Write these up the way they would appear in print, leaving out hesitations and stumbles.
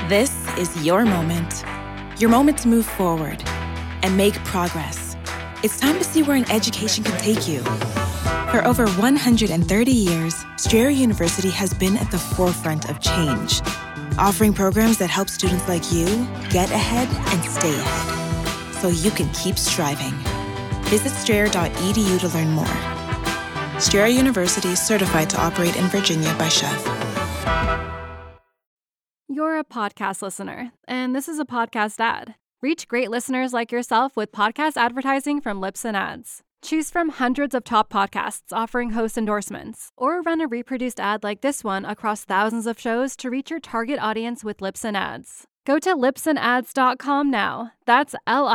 This is your moment to move forward and make progress. It's time to see where an education can take you. For over 130 years, Strayer University has been at the forefront of change, offering programs that help students like you get ahead and stay ahead, so you can keep striving. Visit strayer.edu to learn more. Strayer University is certified to operate in Virginia by Chev. You're a podcast listener, and this is a podcast ad. Reach great listeners like yourself with podcast advertising from Libsyn Ads. Choose from hundreds of top podcasts offering host endorsements, or run a reproduced ad like this one across thousands of shows to reach your target audience with Libsyn Ads. Go to libsynads.com now. That's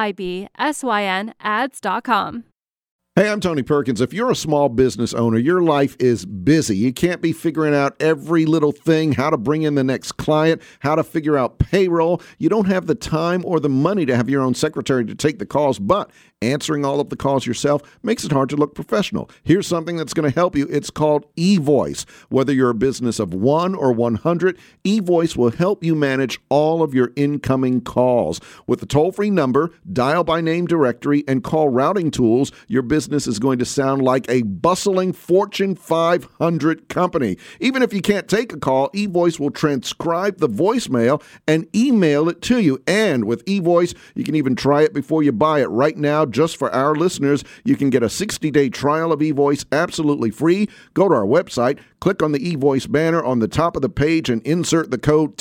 LIBSYN ads.com. Hey, I'm Tony Perkins. If you're a small business owner, your life is busy. You can't be figuring out every little thing, how to bring in the next client, how to figure out payroll. You don't have the time or the money to have your own secretary to take the calls, but answering all of the calls yourself makes it hard to look professional. Here's something that's going to help you. It's called eVoice. Whether you're a business of 1 or 100, eVoice will help you manage all of your incoming calls. With the toll-free number, dial-by-name directory, and call routing tools, your business is going to sound like a bustling Fortune 500 company. Even if you can't take a call, eVoice will transcribe the voicemail and email it to you. And with eVoice, you can even try it before you buy it. Right now, just for our listeners, you can get a 60-day trial of eVoice absolutely free. Go to our website, click on the eVoice banner on the top of the page, and insert the code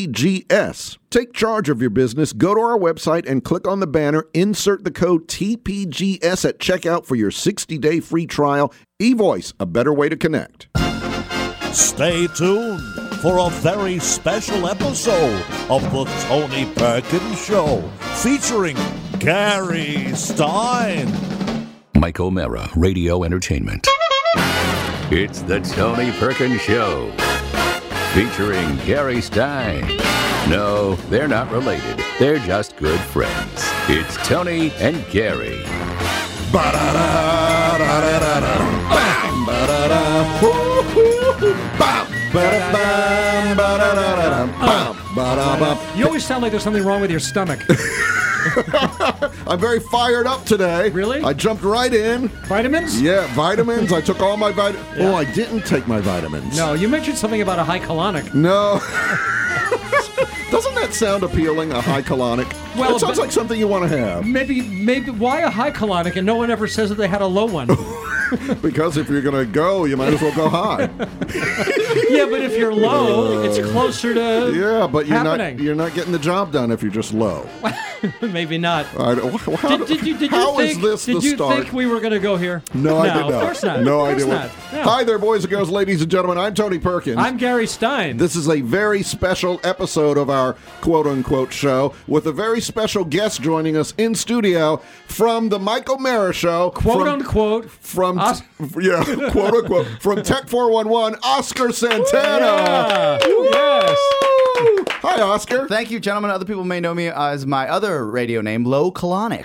TPGS. Take charge of your business. Go to our website and click on the banner, insert the code TPGS at checkout for your 60-day free trial. eVoice, a better way to connect. Stay tuned for a very special episode of the Tony Perkins Show featuring Gary Stein. Mike O'Mara, Radio Entertainment. It's the Tony Perkins Show featuring Gary Stein. No, they're not related. They're just good friends. It's Tony and Gary. You always sound like there's something wrong with your stomach. I'm very fired up today. Really? I jumped right in. Vitamins? Yeah, vitamins. I took all my vitamins. Yeah. Oh, I didn't take my vitamins. No, you mentioned something about a high colonic. No. Doesn't that sound appealing, a high colonic? Well, it sounds like something you want to have. Maybe, why a high colonic and no one ever says that they had a low one? Because if you're going to go, you might as well go high. Yeah, but if you're low, it's closer to but happening. you're not getting the job done if you're just low. Maybe not. Did you think we were going to go here? No, I did not. Of course not. No, I didn't. No. Hi there, boys and girls, ladies and gentlemen. I'm Tony Perkins. I'm Gary Stein. This is a very special episode of our quote-unquote show with a very special guest joining us in studio from the Mike O'Mara Show. Quote-unquote. Quote-unquote. From Tech 411, Oscar Santana. Yes. Hi, Oscar. Thank you, gentlemen. Other people may know me as my other radio name, Low Colonic.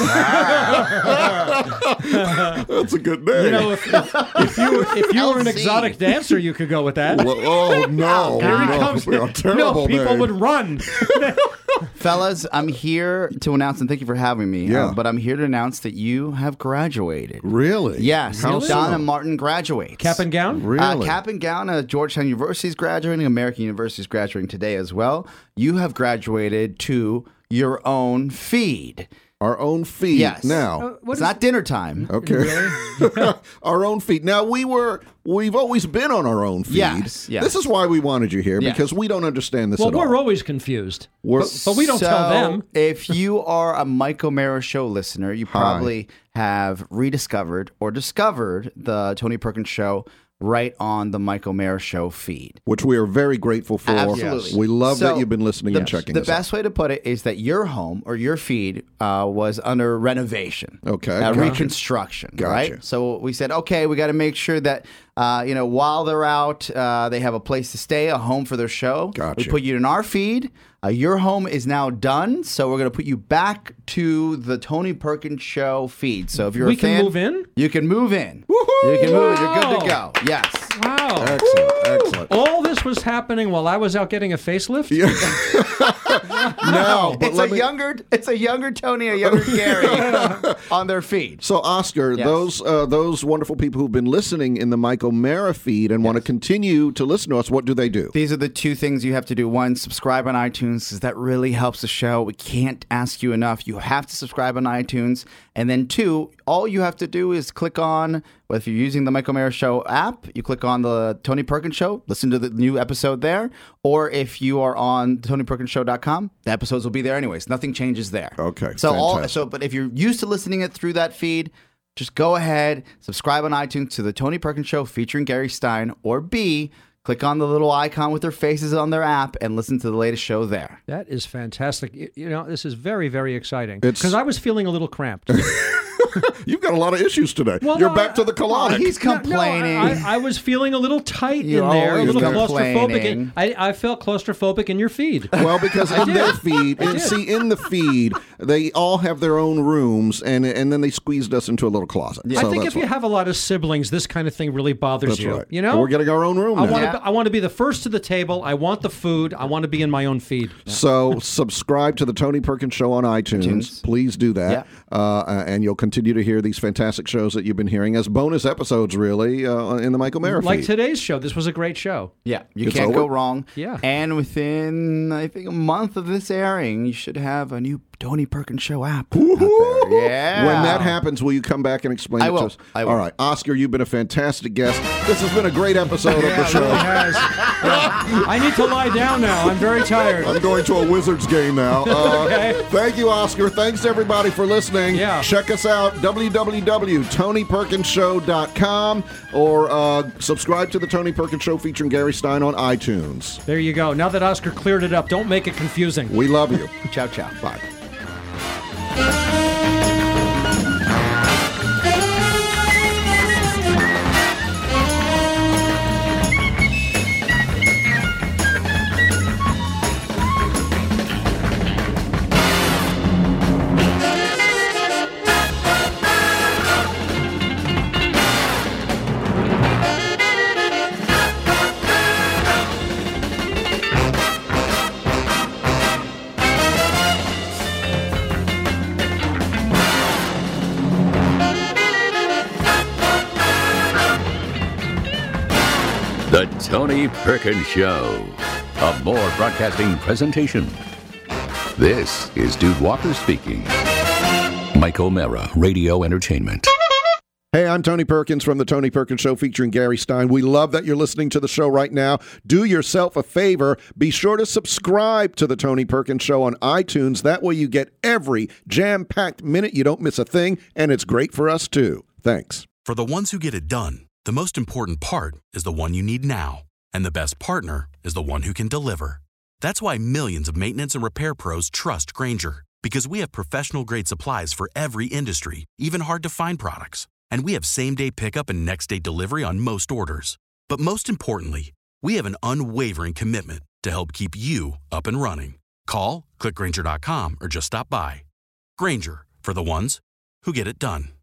That's a good name. You know, if you were an exotic dancer, you could go with that. Oh, no. Here he comes. Terrible people name. would run. Fellas, I'm here to announce, and thank you for having me, but I'm here to announce that you have graduated. Really? Yes. How Donna so? Martin graduates. Cap and gown? Really? Cap and gown. Georgetown University is graduating. American University is graduating today as well. You have graduated to your own feed. Our own feed. Yes. Now. It's not dinner time. Okay. Really? Our own feed. Now, we've always been on our own feed. Yes. This is why we wanted you here, Yes. because we don't understand this Well, at all. we're always confused. But we don't So, tell them. If you are a Mike O'Mara Show listener, you probably have rediscovered or discovered the Tony Perkins Show right on the Mike O'Mara Show feed. Which we are very grateful for. Absolutely. We love that So, you've been listening and checking The us out. best way to put it is that your home or your feed was under renovation. Okay. Gotcha. Reconstruction. Gotcha. Right? So we said, okay, we got to make sure that, while they're out, they have a place to stay, a home for their show. Gotcha. We put you in our feed. Your home is now done, so we're going to put you back to the Tony Perkins Show feed. So if you're We a fan, can move in? You can move in. Woohoo! You can move in. You're Wow. good to go. Yes. Wow. Excellent. All this this was happening while I was out getting a facelift? Yeah. No, but it's a younger Tony, a younger Gary on their feed. So, Oscar, those wonderful people who've been listening in the Mike O'Mara feed and want to continue to listen to us, what do they do? These are the two things you have to do. One, subscribe on iTunes, because that really helps the show. We can't ask you enough. You have to subscribe on iTunes. And then two, all you have to do is click on, well, if you're using the Mike O'Mara Show app, you click on the Tony Perkins Show, listen to the new episode there. Or if you are on TonyPerkinsShow.com, the episodes will be there anyways. Nothing changes there. Okay. But if you're used to listening it through that feed, just go ahead, subscribe on iTunes to the Tony Perkins Show featuring Gary Stein, or B, click on the little icon with their faces on their app and listen to the latest show there. That is fantastic. This is very, very exciting. Because I was feeling a little cramped. You've got a lot of issues today. Well, you're back to the colonic. He's complaining. I was feeling a little tight in there, a little claustrophobic. I felt claustrophobic in your feed. Well, because in their feed, in the feed, they all have their own rooms, and then they squeezed us into a little closet. Yeah. So I think if you have a lot of siblings, this kind of thing really bothers you. Right. You know, we're getting our own room now. I want to be the first to the table. I want the food. I want to be in my own feed. So subscribe to the Tony Perkins Show on iTunes. Please do that, and you'll continue to hear these fantastic shows that you've been hearing as bonus episodes, really, in the Mike O'Mara feed. Like today's show. This was a great show. Yeah, you can't go wrong. Yeah. And within, I think, a month of this airing, you should have a new Tony Perkins Show app. Yeah. When that happens, will you come back and explain it to us? I will. All right. Oscar, you've been a fantastic guest. This has been a great episode of the show. It really has. I need to lie down now. I'm very tired. I'm going to a Wizards game now. Okay. Thank you, Oscar. Thanks, everybody, for listening. Yeah. Check us out, www.TonyPerkinsShow.com, or subscribe to the Tony Perkins Show featuring Gary Stein on iTunes. There you go. Now that Oscar cleared it up, don't make it confusing. We love you. Ciao, ciao. Bye. The Tony Perkins Show, a More Broadcasting presentation. This is Dude Walker speaking. Mike O'Mara, Radio Entertainment. Hey, I'm Tony Perkins from The Tony Perkins Show featuring Gary Stein. We love that you're listening to the show right now. Do yourself a favor. Be sure to subscribe to The Tony Perkins Show on iTunes. That way you get every jam-packed minute. You don't miss a thing, and it's great for us, too. Thanks. For the ones who get it done, the most important part is the one you need now. And the best partner is the one who can deliver. That's why millions of maintenance and repair pros trust Grainger, because we have professional-grade supplies for every industry, even hard-to-find products. And we have same-day pickup and next-day delivery on most orders. But most importantly, we have an unwavering commitment to help keep you up and running. Call, click Grainger.com, or just stop by. Grainger, for the ones who get it done.